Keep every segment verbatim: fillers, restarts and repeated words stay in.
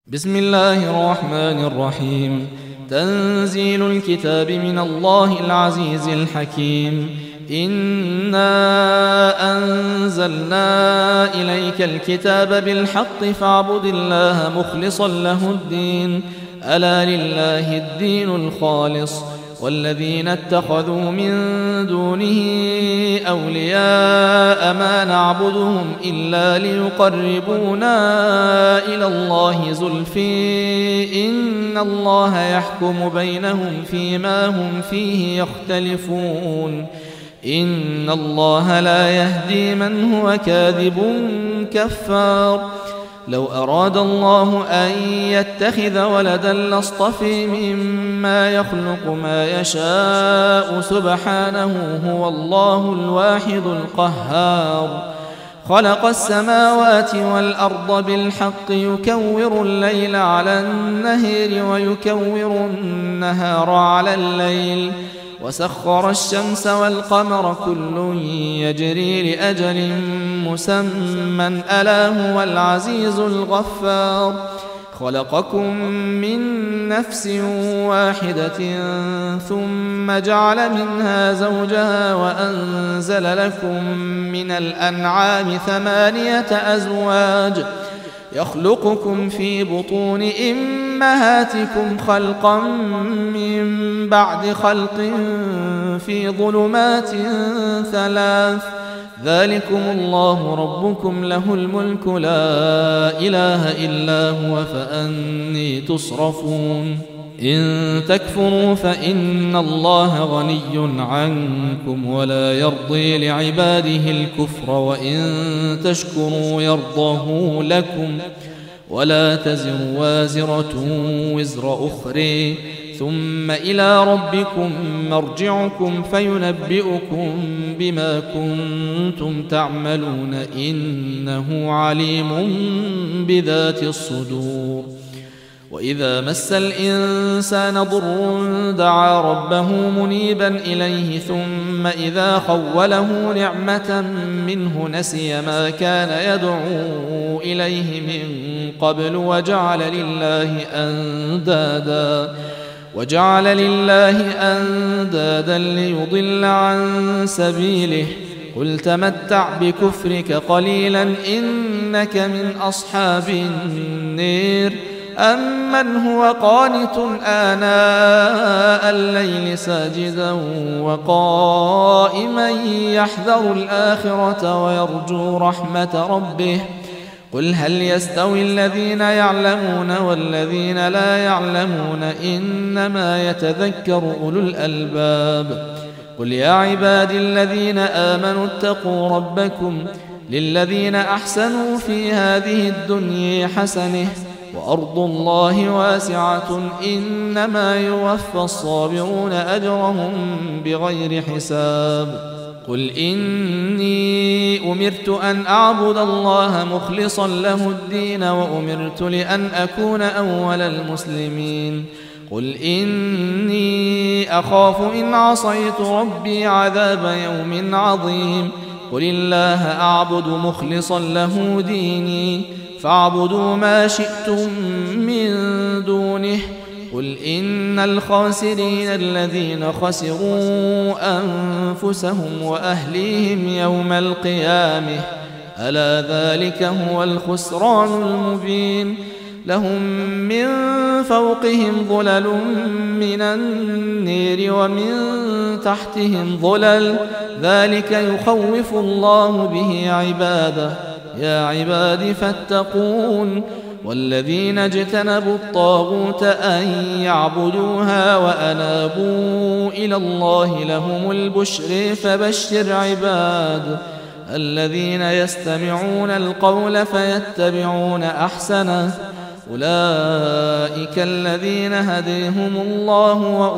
بسم الله الرحمن الرحيم. تنزيل الكتاب من الله العزيز الحكيم. إنا أنزلنا إليك الكتاب بالحق فاعبد الله مخلصا له الدين، ألا لله الدين الخالص، والذين اتخذوا من دونه أولياء ما نعبدهم إلا ليقربونا إلى الله زلفي إن الله يحكم بينهم فيما هم فيه يختلفون، إن الله لا يهدي من هو كاذب كفار. لو أراد الله أن يتخذ ولدا لاصطفى مما يخلق ما يشاء سبحانه، هو الله الواحد القهار. خلق السماوات والأرض بالحق يكور الليل على النهار ويكور النهار على الليل، وسخر الشمس والقمر كل يجري لأجل مسمى، ألا هو العزيز الغفار. خلقكم من نفس واحدة ثم جعل منها زوجها وأنزل لكم من الأنعام ثمانية أزواج يخلقكم في بطون أمهاتكم خلقا من بعد خلق في ظلمات ثلاث، ذلكم الله ربكم له الملك لا إله إلا هو فأني تصرفون. إن تكفروا فإن الله غني عنكم ولا يرضي لعباده الكفر، وإن تشكروا يرضه لكم، ولا تزر وازرة وزر أخرى، ثم إلى ربكم مرجعكم فينبئكم بما كنتم تعملون، إنه عليم بذات الصدور. وإذا مس الإنسان ضر دعا ربه منيبا إليه، ثم إذا خوله نعمة منه نسي ما كان يدعو إليه من قبل وجعل لله أندادا وجعل لله أندادا ليضل عن سبيله. قل تمتع بكفرك قليلا إنك من أصحاب النير. أمن هو قانت آناء الليل ساجدا وقائما يحذر الآخرة ويرجو رحمة ربه، قل هل يستوي الذين يعلمون والذين لا يعلمون، إنما يتذكر أولو الألباب. قل يا عبادي الذين آمنوا اتقوا ربكم، للذين أحسنوا في هذه الدنيا حسنة، وأرض الله واسعة إنما يوفى الصابرون أجرهم بغير حساب. قل إني أمرت أن أعبد الله مخلصا له الدين، وأمرت لأن أكون أول المسلمين. قل إني أخاف إن عصيت ربي عذاب يوم عظيم. قل الله أعبد مخلصا له ديني، فاعبدوا ما شئتم من دونه. قل إن الخاسرين الذين خسروا أنفسهم وأهليهم يوم القيامة، ألا ذلك هو الخسران المبين. لهم من فوقهم ظلل من النير ومن تحتهم ظلل، ذلك يخوف الله به عباده. يا عباد فاتقون. والذين اجتنبوا الطاغوت أن يعبدوها وأنابوا إلى الله لهم البشر، فبشر عباد الذين يستمعون القول فيتبعون أحسنه، أولئك الذين هديهم الله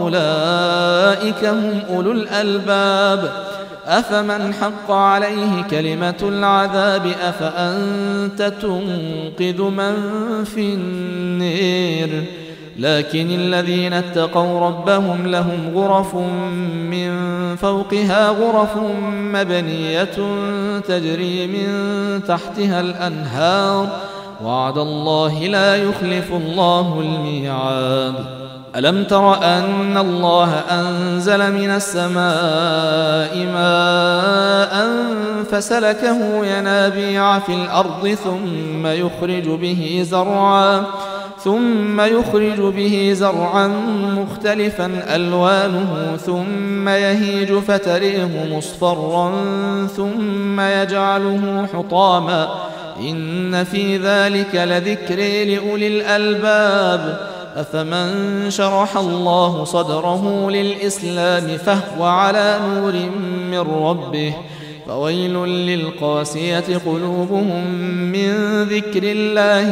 وأولئك هم أولو الألباب. أفمن حق عليه كلمة العذاب أفأنت تنقذ من في النير. لكن الذين اتقوا ربهم لهم غرف من فوقها غرف مبنية تجري من تحتها الأنهار، وعد الله لا يخلف الله الميعاد. ألم تر أن الله أنزل من السماء ماء فسلكه ينابيع في الأرض ثم يخرج به زرعا ثم يخرج به زرعا مختلفا ألوانه ثم يهيج فتريه مصفرا ثم يجعله حطاما إن في ذلك لذكر لأولي الألباب. أفمن شرح الله صدره للإسلام فهو على نور من ربه فويل للقاسية قلوبهم من ذكر الله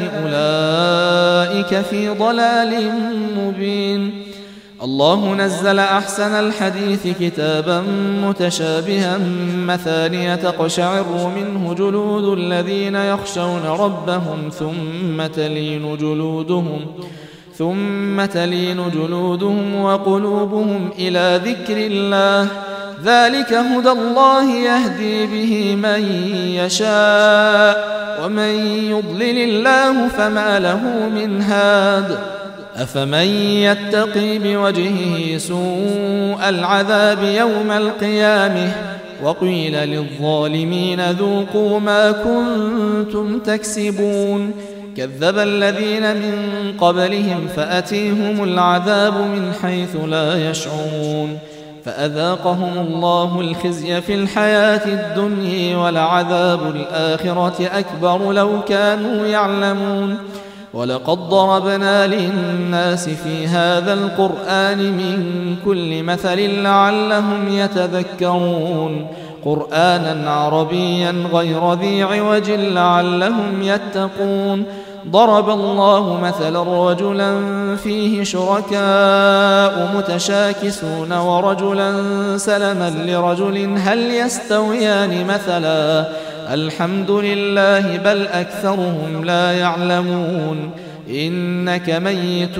أولئك في ضلال مبين. الله نزل أحسن الحديث كتابا متشابها مثانية تقشعر منه جلود الذين يخشون ربهم ثم تلين جلودهم ثم تلين جلودهم وقلوبهم إلى ذكر الله ذلك هدى الله يهدي به من يشاء ومن يضلل الله فما له من هاد. أفمن يتقي بوجهه سوء العذاب يوم القيامة وقيل للظالمين ذوقوا ما كنتم تكسبون. كذب الذين من قبلهم فأتيهم العذاب من حيث لا يشعرون فأذاقهم الله الخزي في الحياة الدنيا ولعذاب الآخرة أكبر لو كانوا يعلمون. ولقد ضربنا للناس في هذا القرآن من كل مثل لعلهم يتذكرون قرآنا عربيا غير ذي عوج لعلهم يتقون. ضرب الله مثلا رجلا فيه شركاء متشاكسون ورجلا سلما لرجل هل يستويان مثلا الحمد لله بل أكثرهم لا يعلمون. إنك ميت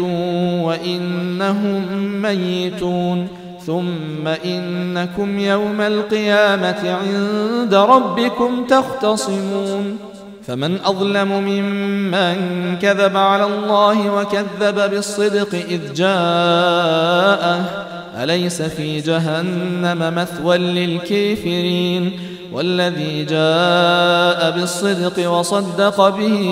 وإنهم ميتون ثم إنكم يوم القيامة عند ربكم تختصمون. فمن أظلم ممن كذب على الله وكذب بالصدق إذ جاءه أليس في جهنم مثوى للكافرين والذي جاء بالصدق وصدق به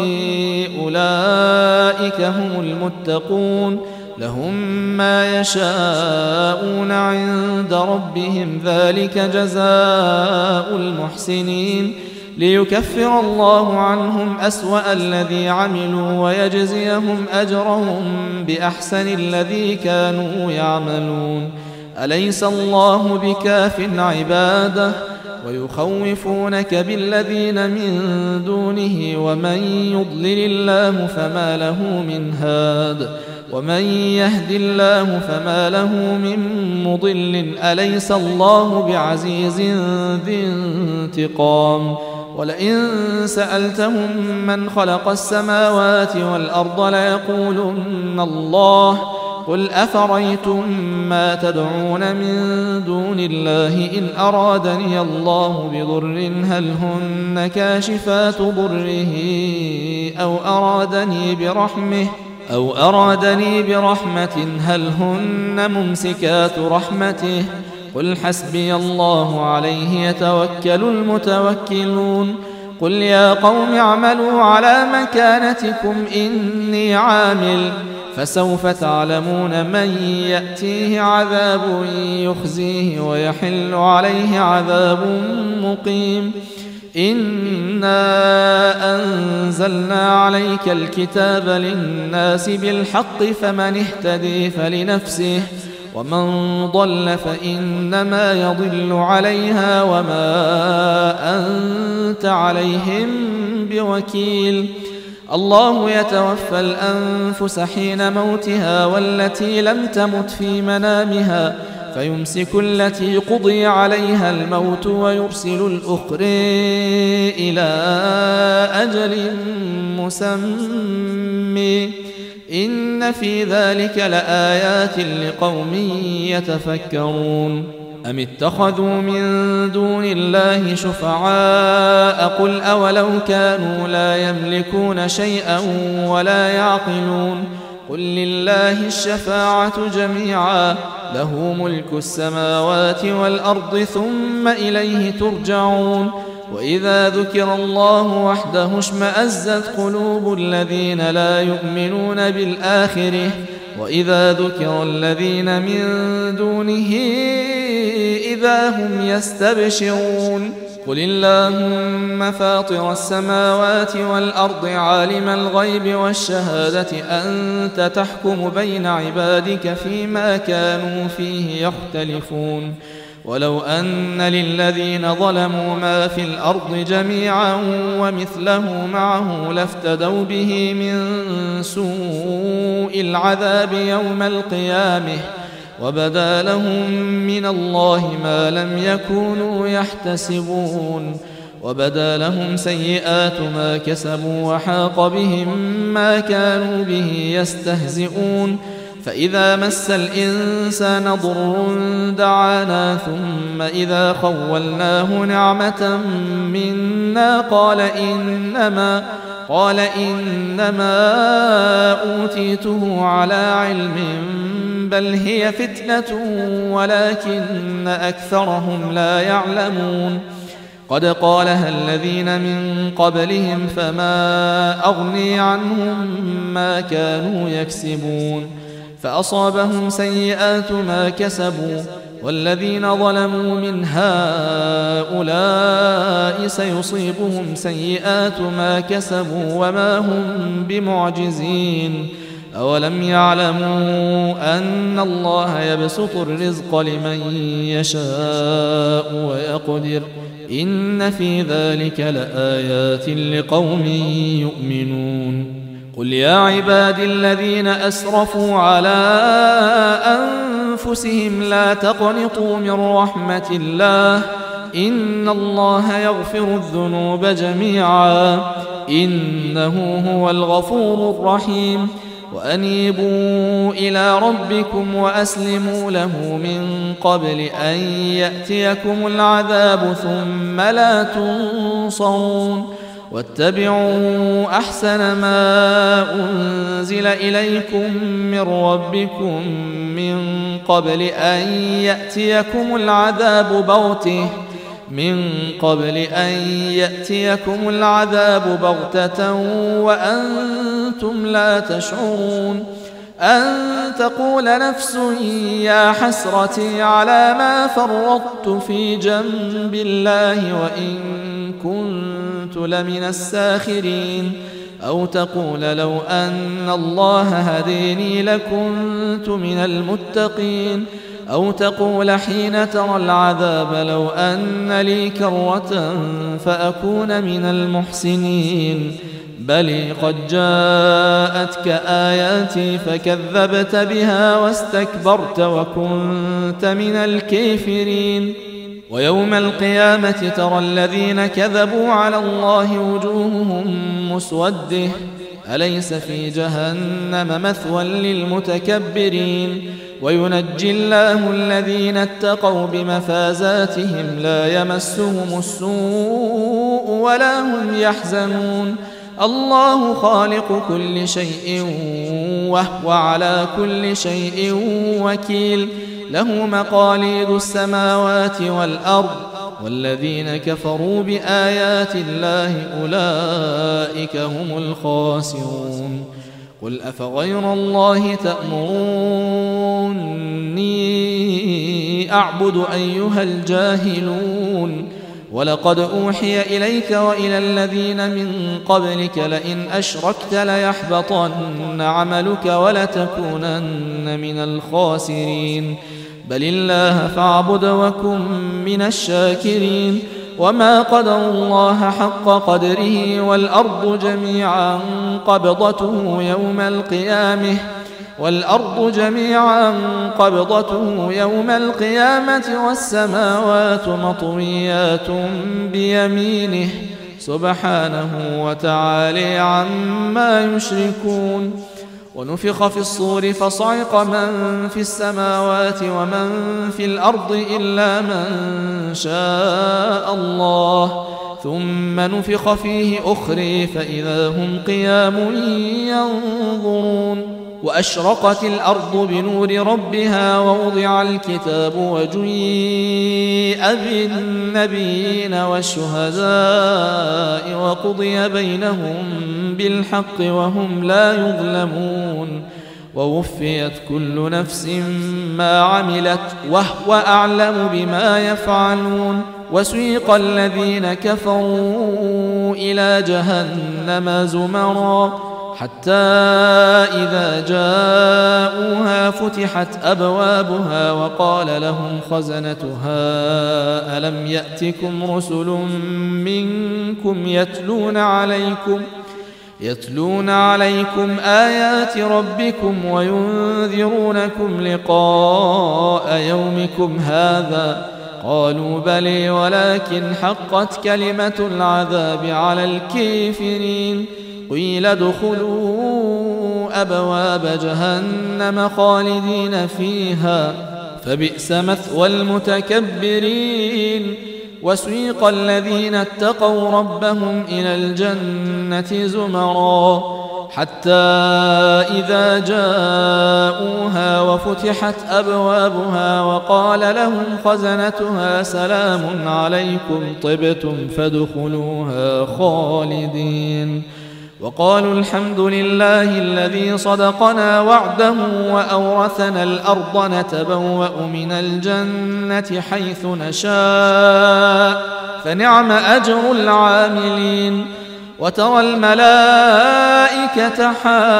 أولئك هم المتقون لهم ما يشاءون عند ربهم ذلك جزاء المحسنين ليكفر الله عنهم أسوأ الذي عملوا ويجزيهم أجرهم بأحسن الذي كانوا يعملون. أليس الله بكاف عباده ويخوفونك بالذين من دونه ومن يضلل الله فما له من هاد ومن يهد الله فما له من مضل. أليس الله بعزيز ذي انتقام. ولئن سألتهم من خلق السماوات والأرض ليقولن الله قل أفريتم ما تدعون من دون الله إن أرادني الله بضر هل هن كاشفات ضره أو أرادني برحمه أو أرادني برحمة هل هن ممسكات رحمته قل حسبي الله عليه يتوكل المتوكلون. قل يا قوم اعملوا على مكانتكم إني عامل فسوف تعلمون من يأتيه عذاب يخزيه ويحل عليه عذاب مقيم. إنا أنزلنا عليك الكتاب للناس بالحق فمن اهتدي فلنفسه ومن ضل فإنما يضل عليها وما أنت عليهم بوكيل. الله يتوفى الأنفس حين موتها والتي لم تمت في منامها فيمسك التي قضي عليها الموت ويرسل الأخرى إلى أجل مسمى إن في ذلك لآيات لقوم يتفكرون. أم اتخذوا من دون الله شفعاء قل أولو كانوا لا يملكون شيئا ولا يعقلون قل لله الشفاعة جميعا له ملك السماوات والأرض ثم إليه ترجعون وإذا ذكر الله وحده اشمأزت قلوب الذين لا يؤمنون بالآخرة وإذا ذكر الذين من دونه إذا هم يستبشرون قل اللهم فاطر السماوات والأرض عالم الغيب والشهادة أنت تحكم بين عبادك فيما كانوا فيه يختلفون ولو أن للذين ظلموا ما في الأرض جميعا ومثله معه لافتدوا به من سوء العذاب يوم القيامة وبدا لهم من الله ما لم يكونوا يحتسبون وبدا لهم سيئات ما كسبوا وحاق بهم ما كانوا به يستهزئون فإذا مس الإنسان ضر دعانا ثم إذا خولناه نعمة منا قال إنما قال إنما أوتيته على علم بل هي فتنة ولكن أكثرهم لا يعلمون قد قالها الذين من قبلهم فما أغني عنهم ما كانوا يكسبون فأصابهم سيئات ما كسبوا والذين ظلموا من هؤلاء سيصيبهم سيئات ما كسبوا وما هم بمعجزين أولم يعلموا أن الله يبسط الرزق لمن يشاء ويقدر إن في ذلك لآيات لقوم يؤمنون قل يا عبادي الذين أسرفوا على أنفسهم لا تقنطوا من رحمة الله إن الله يغفر الذنوب جميعا إنه هو الغفور الرحيم وأنيبوا إلى ربكم وأسلموا له من قبل أن يأتيكم العذاب ثم لا تنصرون واتبعوا أحسن ما أنزل إليكم من ربكم من قبل أن يأتيكم العذاب بغتة من قبل أن يأتيكم العذاب بغتة وأنتم لا تشعرون أن تقول نفس يا حسرتي على ما فرطت في جنب الله وإن كنت لمن الساخرين أو تقول لو أن الله هديني لكنت من المتقين أو تقول حين ترى العذاب لو أن لي كرة فأكون من المحسنين بل قد جاءتك آياتي فكذبت بها واستكبرت وكنت من الكافرين ويوم القيامة ترى الذين كذبوا على الله وجوههم مسودة أليس في جهنم مثوى للمتكبرين وينجي الله الذين اتقوا بمفازاتهم لا يمسهم السوء ولا هم يحزنون الله خالق كل شيء وهو على كل شيء وكيل له مقاليد السماوات والأرض والذين كفروا بآيات الله أولئك هم الخاسرون قل أفغير الله تأمروني أعبد أيها الجاهلون ولقد أوحي إليك وإلى الذين من قبلك لئن أشركت ليحبطن عملك ولتكونن من الخاسرين بل الله فاعبد وكن من الشاكرين وما قدروا الله حق قدره والأرض جميعا قبضته يوم القيامة والأرض جميعا قبضته يوم القيامة والسماوات مطويات بيمينه سبحانه وتعالى عما يشركون ونفخ في الصور فصعق من في السماوات ومن في الأرض إلا من شاء الله ثم نفخ فيه أخرى فإذا هم قيام ينظرون وأشرقت الأرض بنور ربها ووضع الكتاب وجيء بالنبيين والشهداء وقضي بينهم بالحق وهم لا يظلمون ووفيت كل نفس ما عملت وهو أعلم بما يفعلون وسيق الذين كفروا إلى جهنم زمرا حتى إذا جاءوها فتحت أبوابها وقال لهم خزنتها ألم يأتكم رسل منكم يتلون عليكم يتلون عليكم آيات ربكم وينذرونكم لقاء يومكم هذا قالوا بلي ولكن حقت كلمة العذاب على الكافرين قيل ادخلوا أبواب جهنم خالدين فيها فبئس مثوى المتكبرين وسيق الذين اتقوا ربهم إلى الجنة زمرا حتى إذا جاءوها وفتحت أبوابها وقال لهم خزنتها سلام عليكم طبتم فادخلوها خالدين وقالوا الحمد لله الذي صدقنا وعده وأورثنا الأرض نتبوأ من الجنة حيث نشاء فنعم أجر العاملين وترى الملائكة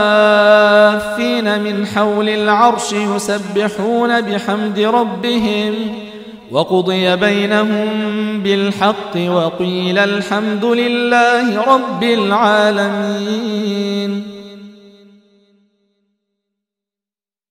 حافين من حول العرش يسبحون بحمد ربهم وقضي بينهم بالحق وقيل الحمد لله رب العالمين.